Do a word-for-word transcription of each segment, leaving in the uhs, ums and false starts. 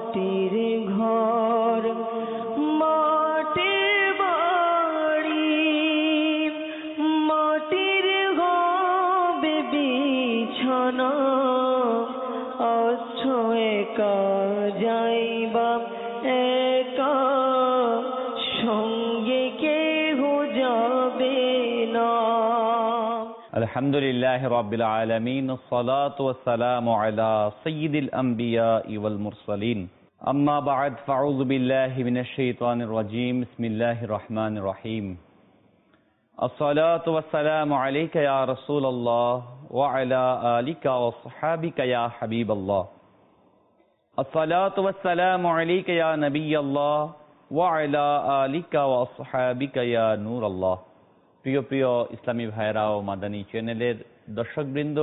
মাটির ঘর মাটির বাড়ি মাটির হবে বিছানা আচ্ছ একা যাইবা একা সঙ্গে কেহ যাবে না। আলহামদুলিল্লাহি রাব্বিল আলামিন ওয়াসসালাতু ওয়াসসালামু আলা সাইয়্যিদিল আমবিয়াই ওয়াল মুরসালিন আম্মা বা'দ ফাউযু বিল্লাহি মিনাশ শাইতানির রাজীম বিসমিল্লাহির রহমানির রহিম আসসালাতু ওয়াসসালামু আলাইকা ইয়া রাসূলুল্লাহ ওয়া আলা আলিকা ওয়া সাহবিকা ইয়া হাবিবাল্লাহ আসসালাতু ওয়াসসালামু আলাইকা ইয়া নাবিয়াল্লাহ ওয়া আলা আলিকা ওয়া সাহবিকা ইয়া নূরাল্লাহ। প্রিয় প্রিয় ইসলামী ভাইরা ও মাদানী চ্যানেলের দর্শকবৃন্দ,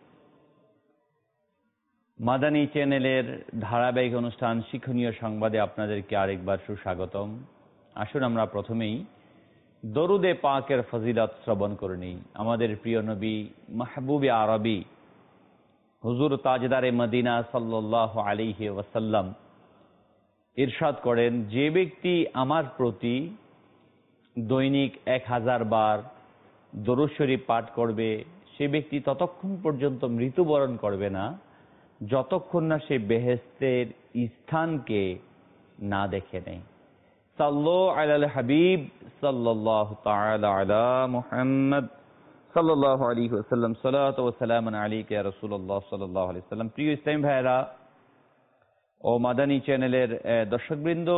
মাদানী চ্যানেলের ধারাবাহিক অনুষ্ঠান শিক্ষণীয় সংবাদে আপনাদেরকে আরেকবার সুস্বাগতম। আসুন আমরা প্রথমেই দরুদে পাকের ফজিলত শ্রবণ করে নিই। আমাদের প্রিয় নবী মাহবুবে আরবি হুজুর তাজদারে মদিনা সাল্লাল্লাহু আলাইহি ওয়াসাল্লাম ইরশাদ করেন, যে ব্যক্তি আমার প্রতি দৈনিক এক হাজার বার দরুদ শরীফ পাঠ করবে সে ব্যক্তি ততক্ষণ পর্যন্ত মৃত্যুবরণ করবে না যতক্ষণ না সে বেহেশতের স্থানকে না দেখে নেয়। সাল্লু আলাল হাবিব সাল্লাল্লাহু তাআলা আলা মুহাম্মদ সাল্লাল্লাহু আলাইহি ওয়াসাল্লাম সালাতু ওয়া সালামু আলাইকা ইয়া রাসূলুল্লাহ সাল্লাল্লাহু আলাইহি ওয়াসাল্লাম। প্রিয় ইসলামী ভাইরা ও মাদানী চ্যানেলের দর্শকবৃন্দ,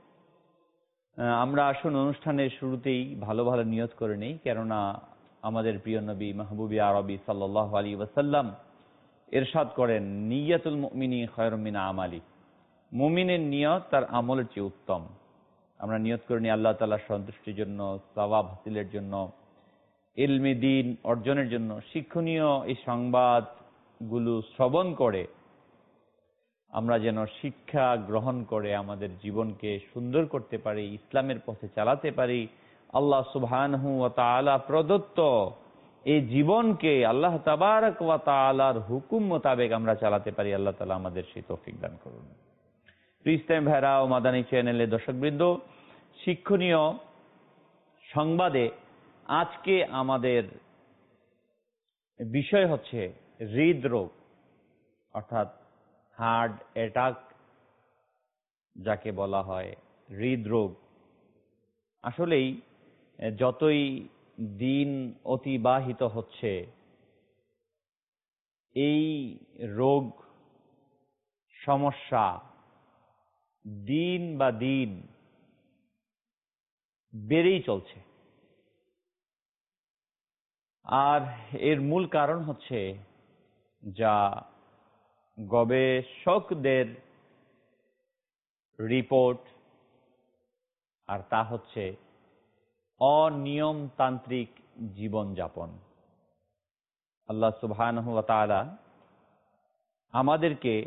আমরা আসুন অনুষ্ঠানের শুরুতেই ভালো ভালো নিয়ত করে নেই, কেননা আমাদের প্রিয় নবী মাহবুবে আরবি সাল্লাল্লাহু আলাইহি ওয়াসাল্লাম ইরশাদ করেন, নিয়াতুল মুমিনি খায়রুম মিন আমালি। মুমিনের নিয়ত তার আমলের চেয়ে উত্তম। আমরা নিয়ত করে নিই আল্লাহ তাআলার সন্তুষ্টির জন্য, সওয়াব হাসিলের জন্য, ইলমে দ্বীন অর্জনের জন্য। শিক্ষণীয় এই সংবাদগুলো শ্রবণ করে আমরা যেন শিক্ষা গ্রহণ করে আমাদের জীবনকে সুন্দর করতে পারি, ইসলামের পথে চালাতে পারি। আল্লাহ সুবহানাহু ওয়া তাআলা প্রদত্ত এই জীবনকে আল্লাহ তাবারক ওয়া তাআলার হুকুম মোতাবেক আমরা চালাতে পারি। আল্লাহ তাআলা আমাদের সেই তৌফিক দান করুন। ইসলাম ভাইরা ও মাদানী চ্যানেলের দর্শকবৃন্দ, শিক্ষণীয় সংবাদে আজকে আমাদের বিষয় হচ্ছে হৃদরোগ, অর্থাৎ হার্ট অ্যাটাক যাকে বলা হয়, হৃদরোগ। আসলেই যতই দিন অতিবাহিত হচ্ছে এই রোগ সমস্যা দিন বা দিন বেড়েই চলছে। আর এর মূল কারণ হচ্ছে যা গবেষকদের রিপোর্ট, আর তা হচ্ছে অনিয়মতান্ত্রিক জীবনযাপন। আল্লাহ সুবহানাহু ওয়া তাআলা আমাদেরকে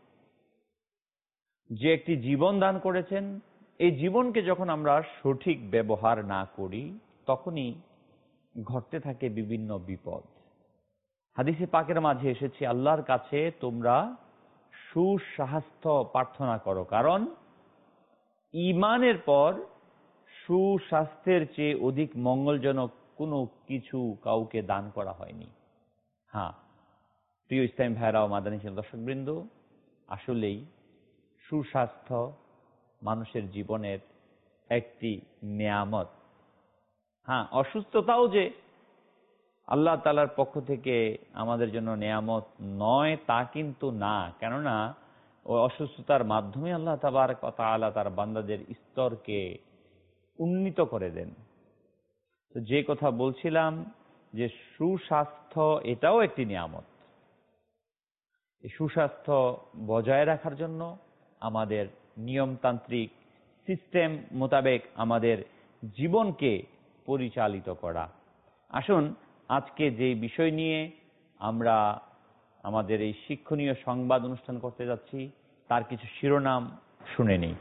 যে একটি জীবন দান করেছেন, এই জীবনকে যখন আমরা সঠিক ব্যবহার না করি তখনই ঘটতে থাকে বিভিন্ন বিপদ। হাদিসে পাকের মাঝে এসেছে, আল্লাহর কাছে তোমরা সুস্বাস্থ্য প্রার্থনা করো, কারণ ঈমানের পর সুস্বাস্থ্যের চেয়ে অধিক মঙ্গলজনক কোনো কিছু কাউকে দান করা হয়নি। হ্যাঁ প্রিয় ইসলাম ভাইরা ও মাদানী দর্শকবৃন্দ, আসলেই সুস্বাস্থ্য মানুষের জীবনের একটি নেয়ামত। হ্যাঁ, অসুস্থতাও যে আল্লাহ তাআলার পক্ষ থেকে আমাদের জন্য নেয়ামত নয় তা কিন্তু না, কেননা ওই অসুস্থতার মাধ্যমে আল্লাহ তাবারক ওয়া তাআলা তার বান্দাদের স্তরকে উন্নীত করে দেন। তো যে কথা বলছিলাম যে সুস্বাস্থ্য এটাও একটি নিয়ামত। এই সুস্বাস্থ্য বজায় রাখার জন্য আমাদের নিয়মতান্ত্রিক সিস্টেম মোতাবেক আমাদের জীবনকে পরিচালিত করা। আসুন আজকে যে বিষয় নিয়ে আমরা আমাদের এই শিক্ষণীয় সংবাদ অনুষ্ঠান করতে যাচ্ছি তার কিছু শিরোনাম শুনে নিই।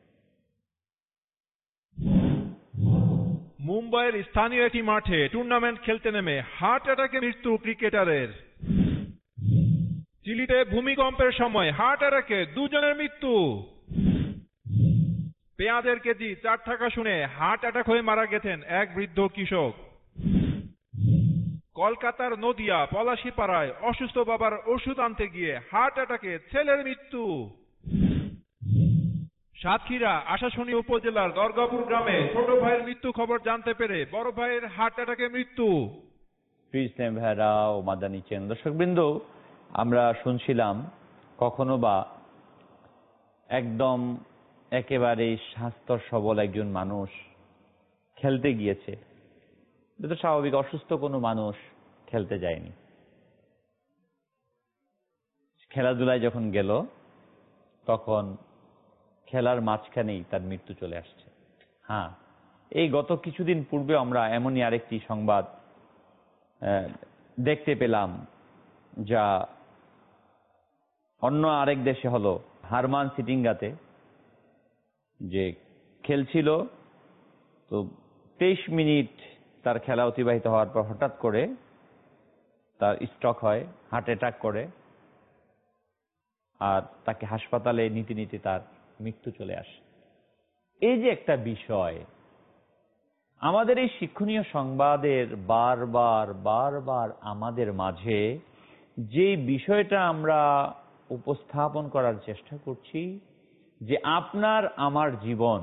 মুম্বাইয়ের স্থানীয় একটি মাঠে টুর্নামেন্ট খেলতে নেমে হার্ট অ্যাটাকে মৃত্যু ক্রিকেটারের। চিলিতে ভূমিকম্পের সময় হার্ট অ্যাটাকে দুজনের মৃত্যু। পেঁয়াজের কেজি চার টাকা শুনে হার্ট অ্যাটাক হয়ে মারা গেছেন এক বৃদ্ধ কৃষক। কলকাতার নদিয়া পলাশীপাড়ায় অসুস্থ বাবার ওষুধ আনতে গিয়ে হার্ট অ্যাটাকে ছেলের মৃত্যু। সাতক্ষীরা আশাশুনি উপজেলার দরগাপুর গ্রামে ছোট ভাইয়ের মৃত্যু খবর জানতে পেরে বড় ভাইয়ের হার্ট অ্যাটাকে মৃত্যু। ইসলাম ভাইরা ও মাদানী চ্যানেল দর্শকবৃন্দ, আমরা শুনছিলাম কখনো বা একদম একেবারে স্বাস্থ্য সবল একজন মানুষ খেলতে গিয়েছে, এটা তো স্বাভাবিক, অসুস্থ কোনো মানুষ খেলতে যায়নি। খেলাধুলায় যখন গেল তখন খেলার মাঝখানেই তার মৃত্যু চলে আসছে। হ্যাঁ, এই গত কিছুদিন পূর্বে আমরা এমনই আরেকটি সংবাদ দেখতে পেলাম, যা অন্য আরেক দেশে হলো, হারমান সিটিঙ্গাতে যে খেলছিল, তো তেইশ মিনিট তার খেলা অতিবাহিত হওয়ার পর হঠাৎ করে তার স্ট্রোক হয়, হার্ট অ্যাটাক করে, আর তাকে হাসপাতালে নিতে নিতে তার মৃত্যু চলে আসে। এই যে একটা বিষয়, আমাদের এই শিক্ষণীয় সংবাদের বারবার বারবার আমাদের মাঝে যে বিষয়টা আমরা উপস্থাপন করার চেষ্টা করছি, যে আপনার আমার জীবন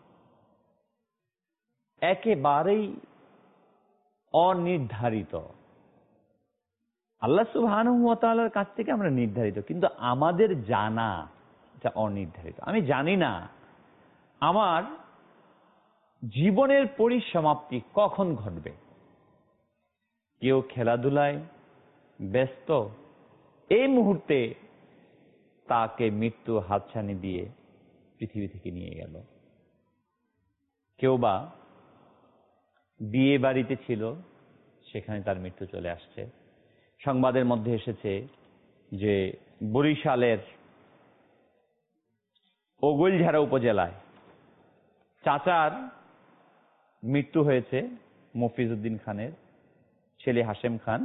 একেবারেই অনির্ধারিত। আল্লাহ সুবহানাহু ওয়া তাআলার কাছ থেকে আমরা নির্ধারিত, কিন্তু আমাদের জানা এটা অনির্ধারিত। আমি জানি না আমার জীবনের পরিসমাপ্তি কখন ঘটবে। কেউ খেলাধুলায় ব্যস্ত, এই মুহূর্তে তাকে মৃত্যু হাতছানি দিয়ে পৃথিবী থেকে নিয়ে গেল। কেউ বা বিয়ে বাড়িতে ছিল, সেখানে তার মৃত্যু চলে আসছে। সংবাদের মধ্যে এসেছে যে বরিশালের ওগলঝাড়া উপজেলায় চাচার মৃত্যু হয়েছে, মফিজ উদ্দিন খানের ছেলে হাশেম খান।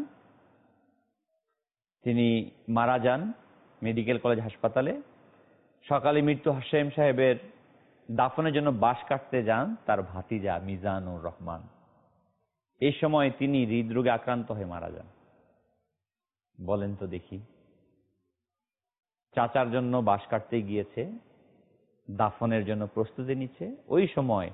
তিনি মারা যান মেডিকেল কলেজ হাসপাতালে। সকালে মৃত্যু হাশেম সাহেবের দাফনের জন্য বাঁশ কাটতে যান তার ভাতিজা মিজানুর রহমান। এই সময় তিনি হৃদরোগে আক্রান্ত হয়ে মারা যান। বলেন তো দেখি, চাচার জন্য বাঁশ কাটতে গিয়েছে, দাফনের জন্য প্রস্তুতি নিচ্ছে, ওই সময়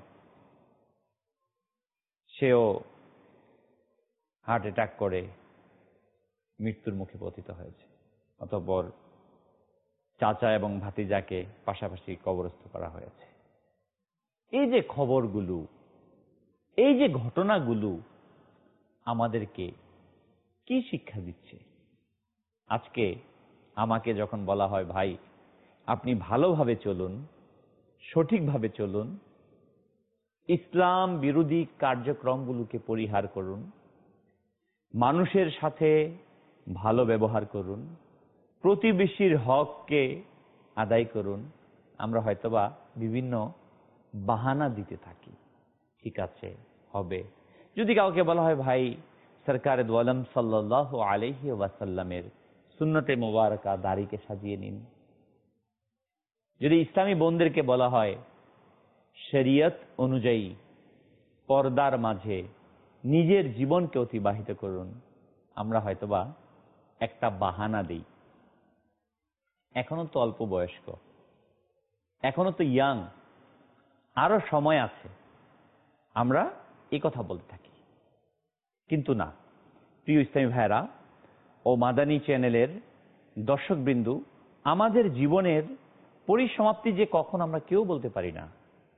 সেও হার্ট অ্যাটাক করে মৃত্যুর মুখে পতিত হয়েছে। অতঃপর চাচা এবং ভাতিজাকে পাশাপাশি কবরস্থ করা হয়েছে। এই যে খবরগুলো, এই যে ঘটনাগুলো আমাদেরকে কি শিক্ষা দিচ্ছে? আজকে আমাকে যখন বলা হয়, ভাই আপনি ভালোভাবে চলুন, সঠিকভাবে চলুন, ইসলাম বিরোধী কার্যক্রমগুলোকে পরিহার করুন, মানুষের সাথে ভালো ব্যবহার করুন, প্রতিবেশীর হককে আদায় করুন, আমরা হয়তোবা বিভিন্ন বাহানা দিতে থাকি। ঠিক আছে, হবে। যদি কাউকে বলা হয়, ভাই সরকারে দু আলম সাল্লাল্লাহু আলাইহি ওয়াসাল্লামের সুন্নতে মোবারকা দাড়িকে সাজিয়ে নিন। যদি ইসলামী বোনদেরকে বলা হয় শরীয়ত অনুযায়ী পর্দার মাঝে নিজের জীবনকে অতিবাহিত করুন, আমরা হয়তোবা একটা বাহানা দিই। এখনো তো অল্প বয়স্ক, এখনো তো ইয়াং, আরো সময় আছে, আমরা এই কথা বলতে থাকি। কিন্তু না, প্রিয় ইসলামী ভাইরা ও মাদানী চ্যানেলের দর্শকবৃন্দু, আমাদের জীবনের পরিসমাপ্তি যে কখন আমরা কেউ বলতে পারি না।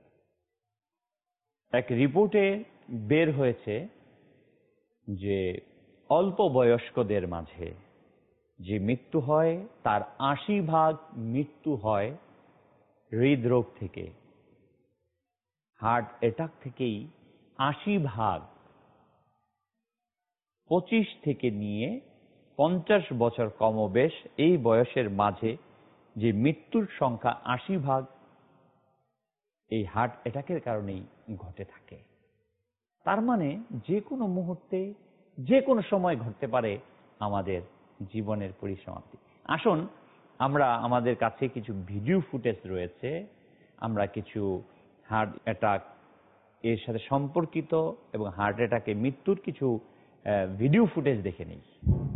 এক রিপোর্টে বের হয়েছে যে অল্প বয়স্কদের মাঝে যে মৃত্যু হয় তার আশি ভাগ মৃত্যু হয় হৃদরোগ থেকে, হার্ট অ্যাটাক থেকেই আশি ভাগ। পঁচিশ থেকে নিয়ে পঞ্চাশ বছর কমবেশ এই বয়সের মাঝে যে মৃত্যুর সংখ্যা আশি ভাগ এই হার্ট অ্যাটাকের কারণেই ঘটে থাকে। তার মানে যে কোনো মুহূর্তে যে কোনো সময় ঘটতে পারে আমাদের জীবনের পরিসমাপ্তি। আসুন আমরা আমাদের কাছে কিছু ভিডিও ফুটেজ রয়েছে, আমরা কিছু হার্ট অ্যাটাক এর সাথে সম্পর্কিত এবং হার্ট অ্যাটাকে মৃত্যুর কিছু ভিডিও ফুটেজ দেখে নিই।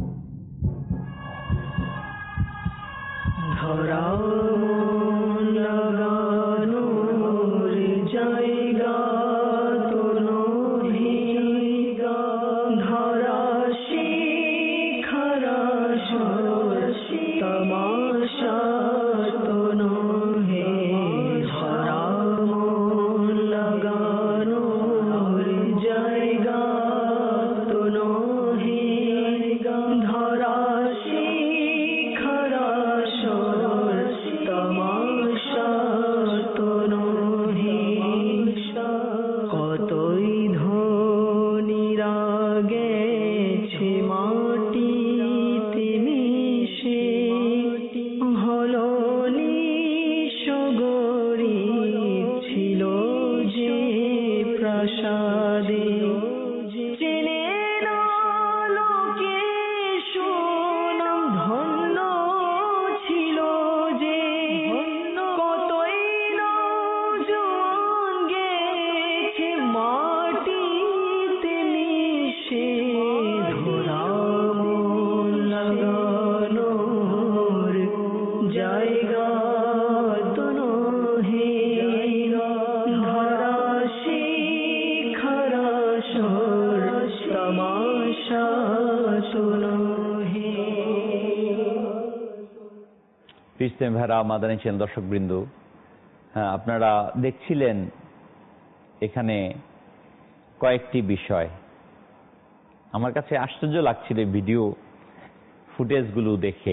ভাইরা, মাদানী চ্যানেল দর্শকবৃন্দ, হ্যাঁ, আপনারা দেখছিলেন এখানে কয়েকটি বিষয়। আমার কাছে আশ্চর্য লাগছিল ভিডিও ফুটেজগুলো দেখে।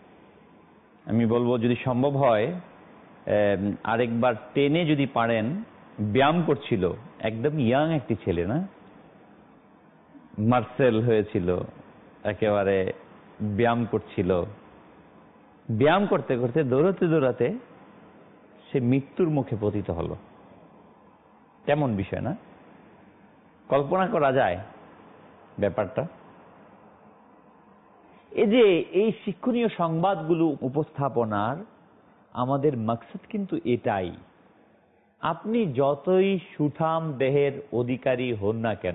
আমি বলবো যদি সম্ভব হয় আরেকবার টেনে যদি পারেন। ব্যায়াম করছিল, একদম ইয়াং একটি ছেলে, না মার্সেল হয়েছিল, একেবারে ব্যায়াম করছিল। ব্যায়াম করতে করতে দৌড়াতে দৌড়াতে সে মৃত্যুর মুখে পতিত হলো। কেমন বিষয় না? কল্পনা করা যায় ব্যাপারটা? এই যে এই শিক্ষণীয় সংবাদগুলো উপস্থাপনার আমাদের মাকসাদ কিন্তু এটাই, আপনি যতই সুঠাম দেহের অধিকারী হন না কেন,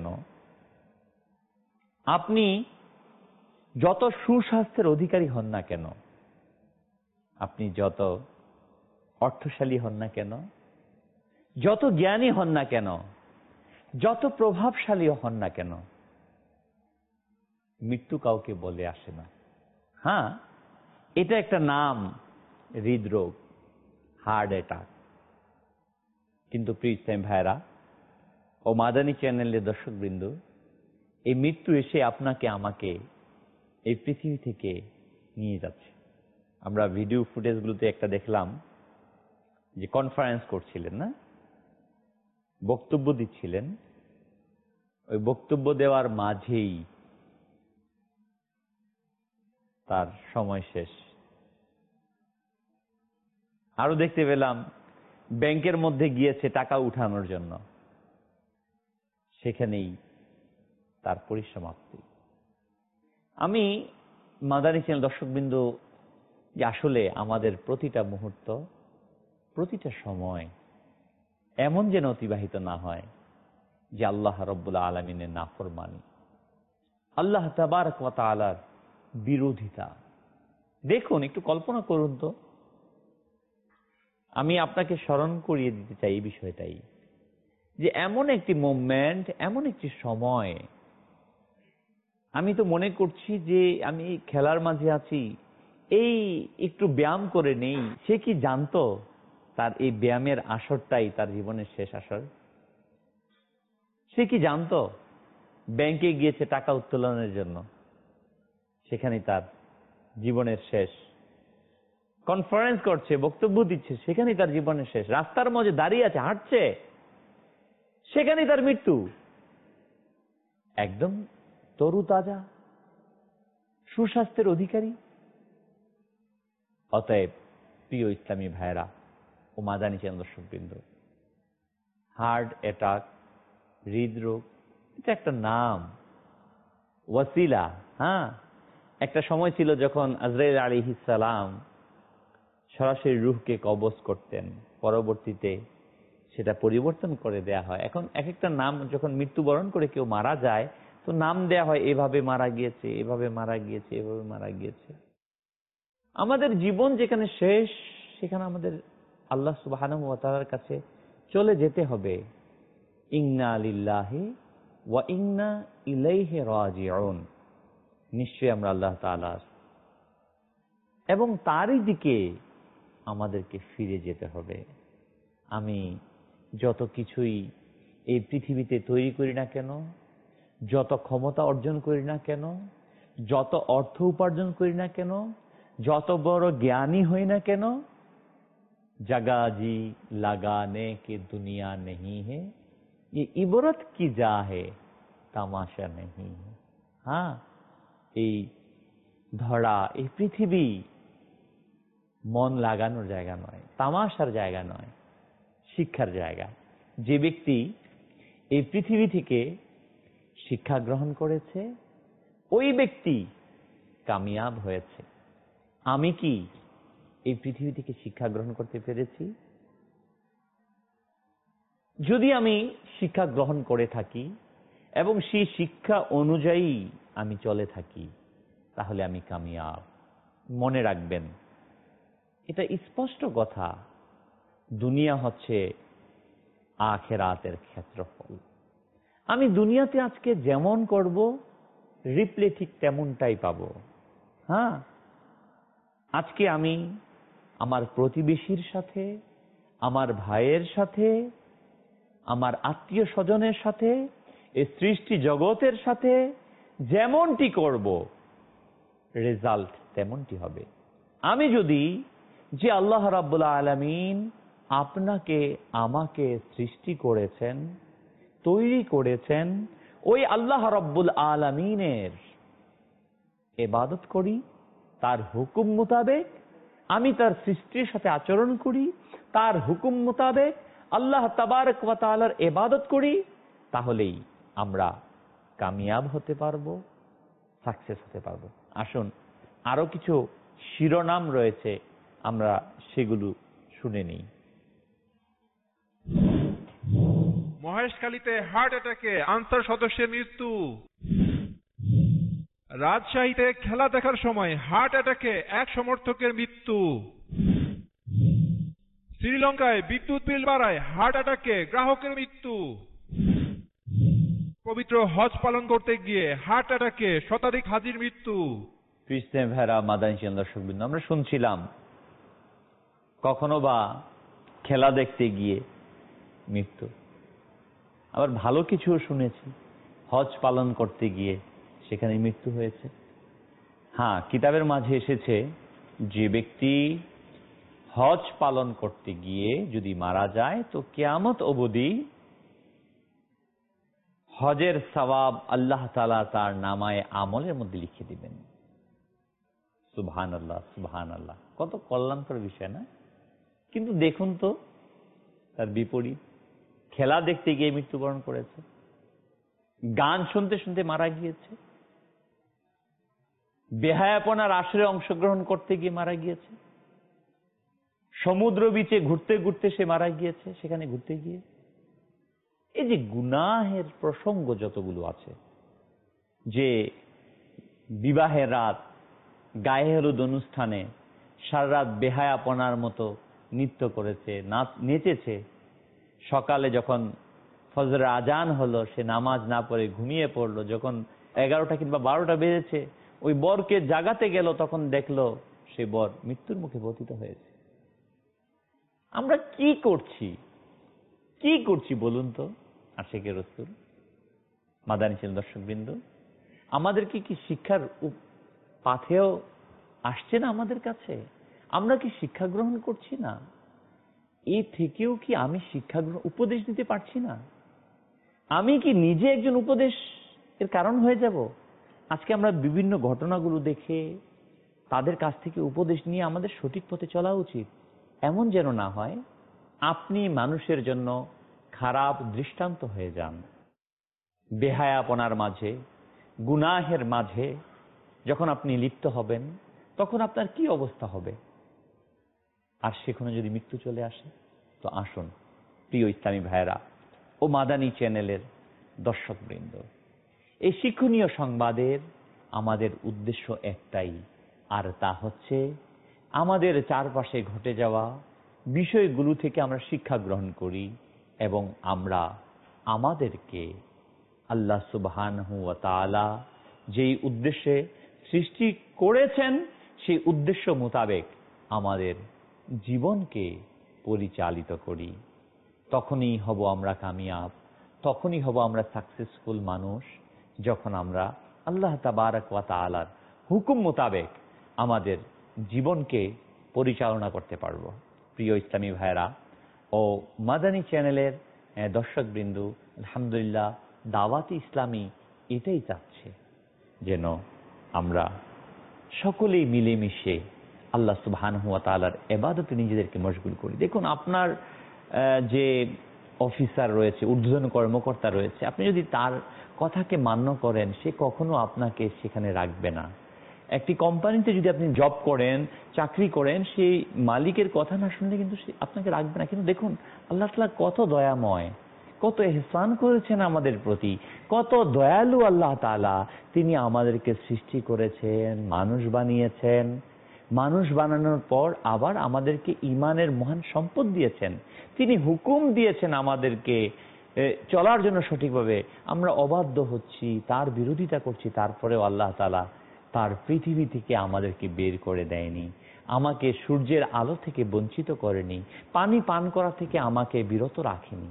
আপনি যত সুস্বাস্থ্যের অধিকারী হন না কেন, আপনি যত অর্থশালী হন না কেন, যত জ্ঞানী হন না কেন, যত প্রভাবশালী হন না কেন, মৃত্যু কাউকে বলে আসে না। হ্যাঁ, এটা একটা নাম, হৃদরোগ, হার্ট অ্যাটাক। কিন্তু প্রিয় ইসলামী ভাইরা ও মাদানী চ্যানেলের দর্শকবৃন্দ, এই মৃত্যু এসে আপনাকে আমাকে এই পৃথিবী থেকে নিয়ে যাচ্ছে। আমরা ভিডিও ফুটেজগুলোতে একটা দেখলাম যে কনফারেন্স করছিলেন, না বক্তব্য দিচ্ছিলেন, ওই বক্তব্য দেওয়ার মাঝেই তার সময় শেষ। আরো দেখতে পেলাম ব্যাংকের মধ্যে গিয়েছে টাকা উঠানোর জন্য, সেখানেই তার পরিসমাপ্তি। আমি মাদানী চ্যানেল দর্শকবৃন্দ, যে আসলে আমাদের প্রতিটা মুহূর্ত, প্রতিটা সময় এমন যেন অতিবাহিত না হয় যে আল্লাহ রাব্বুল আলামিনের নাফরমানি, আল্লাহ তাবারক ওয়া তাআলার বিরোধিতা। দেখুন, একটু কল্পনা করুন তো, আমি আপনাকে স্মরণ করিয়ে দিতে চাই এই বিষয়টাই, যে এমন একটি মুভমেন্ট, এমন একটি সময়, আমি তো মনে করছি যে আমি খেলার মাঝে আছি, এই একটু ব্যায়াম করে নেই। সে কি জানতো তার এই ব্যায়ামের আসরটাই তার জীবনের শেষ আসর? সে কি জানতো ব্যাংকে গিয়েছে টাকা উত্তোলনের জন্য, সেখানেই তার জীবনের শেষ? কনফারেন্স করছে, বক্তব্য দিচ্ছে, সেখানেই তার জীবনের শেষ। রাস্তার মধ্যে দাঁড়িয়ে আছে, হাঁটছে, সেখানেই তার মৃত্যু। একদম তরুতাজা, সুস্বাস্থ্যের অধিকারী। অতএব প্রিয় ইসলামী ভাইরা ও মাদানী চ্যানেল দর্শকবৃন্দ, হার্ট অ্যাটাক, হৃদরোগ, এটা একটা নাম, ওয়াসিলা। হ্যাঁ, একটা সময় ছিল যখন আজরাইল আলাইহিস সালাম সরাসরি রূহকে কবজ করতেন, পরবর্তীতে সেটা পরিবর্তন করে দেয়া হয়। এখন এক একটা নাম যখন মৃত্যুবরণ করে কেউ মারা যায় তো নাম দেয়া হয়, এভাবে মারা গিয়েছে, এভাবে মারা গিয়েছে, এভাবে মারা গিয়েছে। আমাদের জীবন যেখানে শেষ সেখানে আমাদের আল্লাহ সুবহানাহু ওয়া তাআলার কাছে চলে যেতে হবে। ইন্না লিল্লাহি ওয়া ইন্না ইলাইহি রাজিউন, নিশ্চয়ই আমরা আল্লাহ তাআলার এবং তারই দিকে আমাদেরকে ফিরে যেতে হবে। আমি যত কিছুই এই পৃথিবীতে তৈরি করি না কেন, যত ক্ষমতা অর্জন করি না কেন, যত অর্থ উপার্জন করি না কেন, যত বড় জ্ঞানী হই না কেন, জগাজি লাগানে কে দুনিয়া नहीं है, ये इबरत की जा है তামাশা नहीं है। হ্যাঁ, এই ধরা, এই পৃথিবী মন লাগানোর জায়গা নয়, তামাশার জায়গা নয়, শিক্ষার জায়গা। যে ব্যক্তি এই পৃথিবী থেকে শিক্ষা গ্রহণ করেছে ওই ব্যক্তি কামিয়াব হয়েছে। আমি কি এই পৃথিবী থেকে শিক্ষা গ্রহণ করতে পেরেছি? যদি আমি শিক্ষা গ্রহণ করে থাকি এবং সেই শিক্ষা অনুযায়ী আমি চলে থাকি তাহলে আমি কামিয়াব। মনে রাখবেন, এটা স্পষ্ট কথা, দুনিয়া হচ্ছে আখিরাতের ক্ষেত্রফল। আমি দুনিয়াতে আজকে যেমন করব রিপ্লে ঠিক তেমনটাই পাবো। হ্যাঁ, আজকে আমি আমার প্রতিবেশীর সাথে, আমার ভাইয়ের সাথে, আমার আত্মীয় স্বজনের সাথে, এই সৃষ্টি জগতের সাথে যেমনটি করব রেজাল্ট তেমনটি হবে। আমি যদি যে আল্লাহ রাব্বুল আলামিন আপনাকে আমাকে সৃষ্টি করেছেন, তৈরি করেছেন, ওই আল্লাহ রাব্বুল আলামিনের ইবাদত করি, তার হুকুম মোতাবেক আমি তার সৃষ্টির সাথে আচরণ করি, তার হুকুম মোতাবেক আল্লাহ তাবারক ওয়া তাআলার ইবাদত করি, তাহলেই আমরা কামিয়াব হতে পারবো, সাকসেস হতে পারবো। আসুন, আরো কিছু শিরোনাম রয়েছে, আমরা সেগুলো শুনে নিই। মহেশখালীতে হার্ট অ্যাটাকে আনসার সদস্যের মৃত্যু। রাজশাহীতে খেলা দেখার সময় হার্ট অ্যাটাকে এক সমর্থকের মৃত্যু। শ্রীলঙ্কায় বিদ্যুৎ বিল বাড়ায় হার্ট অ্যাটাকে গ্রাহকের মৃত্যু। পবিত্র হজ পালন করতে গিয়ে হার্ট অ্যাটাকে শতাধিক হাজির মৃত্যু। কৃষ্ণ ভেরা মাদানী দর্শকবৃন্দ, আমরা শুনছিলাম কখনো বা খেলা দেখতে গিয়ে মৃত্যু, আবার ভালো কিছুও শুনেছি, হজ পালন করতে গিয়ে সেখানে মৃত্যু হয়েছে। হ্যাঁ, কিতাবের মাঝে এসেছে যে ব্যক্তি হজ পালন করতে গিয়ে যদি মারা যায় তো কিয়ামত অবধি হজের সওয়াব আল্লাহ তাআলা তার নামায়ে আমলের মধ্যে লিখে দিবেন। সুবহানাল্লাহ, সুবহানাল্লাহ, কত কল্যাণকর বিষয় না? কিন্তু দেখুন তো তার বিপরীত, খেলা দেখতে গিয়ে মৃত্যুবরণ করেছে, গান শুনতে শুনতে মারা গিয়েছে, বেহায়াপনার আসরে অংশগ্রহণ করতে গিয়ে মারা গিয়েছে, সমুদ্র বিচে ঘুরতে ঘুরতে সে মারা গিয়েছে, সেখানে ঘুরতে গিয়ে। এই যে গুনাহের প্রসঙ্গ যতগুলো আছে, যে বিবাহের রাত গায়ে হলুদ অনুষ্ঠানে সারা রাত বেহায়াপনার মতো নৃত্য করেছে, নাচ নেচেছে, সকালে যখন ফজরের আজান হলো সে নামাজ না পড়ে ঘুমিয়ে পড়লো, যখন এগারোটা কিংবা বারোটা বেজেছে ওই বরকে জাগাতে গেল তখন দেখলো সে বর মৃত্যুর মুখে পতিত হয়েছে। আমরা কি করছি, কি করছি বলুন তো আশিকে রাসূল, মাদানী দর্শকবৃন্দ? আমাদেরকে কি শিক্ষার পাথেও আসছে না আমাদের কাছে? আমরা কি শিক্ষা গ্রহণ করছি না? এ থেকেও কি আমি শিক্ষা গ্রহণ উপদেশ দিতে পারছি না? আমি কি নিজে একজন উপদেশ এর কারণ হয়ে যাব? আজকে আমরা বিভিন্ন ঘটনাগুলো দেখে তাদের কাছ থেকে উপদেশ নিয়ে আমাদের সঠিক পথে চলা উচিত। এমন যেন না হয় আপনি মানুষের জন্য খারাপ দৃষ্টান্ত হয়ে যান। বেহায়াপনার মাঝে, গুনাহের মাঝে যখন আপনি লিপ্ত হবেন তখন আপনার কি অবস্থা হবে? আর সেখানে যদি মৃত্যু চলে আসে, তো আসুন প্রিয় ইসলামী ভাইয়েরা ও মাদানী চ্যানেলের দর্শকবৃন্দ, এই শিক্ষণীয় সংবাদের আমাদের উদ্দেশ্য একটাই, আর তা হচ্ছে আমাদের চারপাশে ঘটে যাওয়া বিষয়গুলো থেকে আমরা শিক্ষা গ্রহণ করি এবং আমরা আমাদেরকে আল্লাহ সুবহানাহু ওয়া তাআলা যেই উদ্দেশ্যে সৃষ্টি করেছেন সেই উদ্দেশ্য মোতাবেক আমাদের জীবনকে পরিচালিত করি। তখনই হব আমরা কামিয়াব, তখনই হব আমরা সাকসেসফুল মানুষ, যখন আমরা আল্লাহ তাবারক ওয়া তাআলার হুকুম মোতাবেক আমাদের জীবনকে পরিচালনা করতে পারব। প্রিয় ইসলামী ভাইয়েরা ও মাদানী চ্যানেলের দর্শকবৃন্দ, আলহামদুলিল্লাহ দাওয়াতি ইসলামী এটাই চাচ্ছে যেন আমরা সকলেই মিলেমিশে আল্লাহ সুবহানাহু ওয়া তাআলার ইবাদতে নিজেদেরকে মশগুল করি। দেখুন, আপনার যে অফিসার রয়েছে, ঊর্ধ্বতন কর্মকর্তা রয়েছে, আপনি যদি তার কথাকে মান্য করেন, সে কখনো আপনাকে সেখানে রাখবে না। একটি কোম্পানিতে যদি আপনি জব করেন, চাকরি করেন, সেই মালিকের কথা না শুনলে কিন্তু সে আপনাকে রাখবে না। কিন্তু দেখুন আল্লাহ তাআলা কত দয়াময়, কত ইহসান করেছেন আমাদের প্রতি, কত দয়ালু আল্লাহ তাআলা। তিনি আমাদেরকে সৃষ্টি করেছেন, মানুষ বানিয়েছেন, মানুষ বানানোর পর আবার আমাদেরকে ঈমানের মহান সম্পদ দিয়েছেন। তিনি হুকুম দিয়েছেন আমাদেরকে চলার জন্য সঠিকভাবে। আমরা অবাধ্য হচ্ছি, তার বিরোধিতা করছি, তারপরেও আল্লাহ তাআলা তার পৃথিবী থেকে আমাদেরকে বের করে দেয়নি, আমাকে সূর্যের আলো থেকে বঞ্চিত করেনি, পানি পান করা থেকে আমাকে বিরত রাখেনি।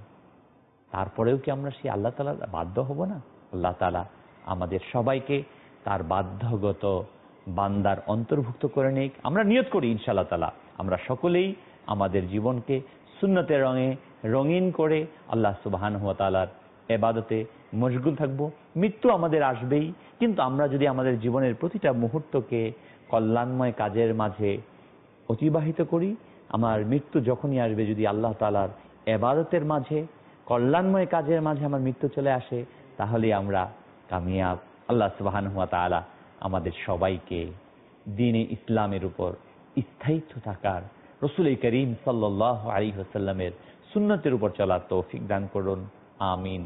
তারপরেও কি আমরা সেই আল্লাহ তাআলার বাধ্য হব না? আল্লাহ তাআলা আমাদের সবাইকে তার বাধ্যগত বান্দার অন্তর্ভুক্ত করে নিক। আমরা নিয়ত করি ইনশাআল্লাহ তাআলা আমরা সকলেই আমাদের জীবনকে সুন্নতের রঙে রঙিন করে আল্লাহ সুবহানাহু ওয়া তাআলার ইবাদতে মশগুল থাকব। মৃত্যু আমাদের আসবেই, কিন্তু আমরা যদি আমাদের জীবনের প্রতিটা মুহূর্তকে কল্যাণময় কাজের মাঝে অতিবাহিত করি, আমার মৃত্যু যখনই আসবে যদি আল্লাহ তাআলার ইবাদতের মাঝে, কল্যাণময় কাজের মাঝে আমার মৃত্যু চলে আসে, তাহলে আমরা কামিয়াব। আল্লাহ সুবহানাহু ওয়া তাআলা আমাদের সবাইকে দ্বীনে ইসলামের উপর স্থায়িত্ব থাকার, রাসূল করিম সাল্লাল্লাহু আলাইহি ওয়াসাল্লামের সুন্নতের উপর চলার তৌফিক দান করুন। আমিন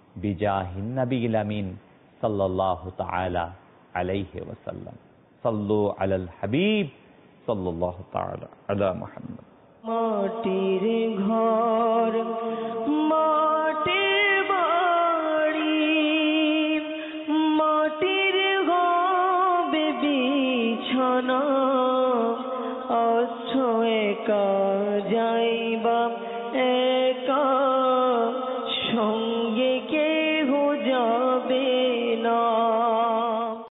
বিজাহিন নবিয়িল আমিন সাল্লাল্লাহু তাআলা আলাইহি ওয়াসাল্লাম। সাল্লু আলাল হাবিব সাল্লাল্লাহু তাআলা আলা মুহাম্মদ। মাটির ঘর মাটির বাড়ি, মাটির হবে বিছানা, আচ্ছ একা যাইবা একা, সঙ্গে কেহ যাবে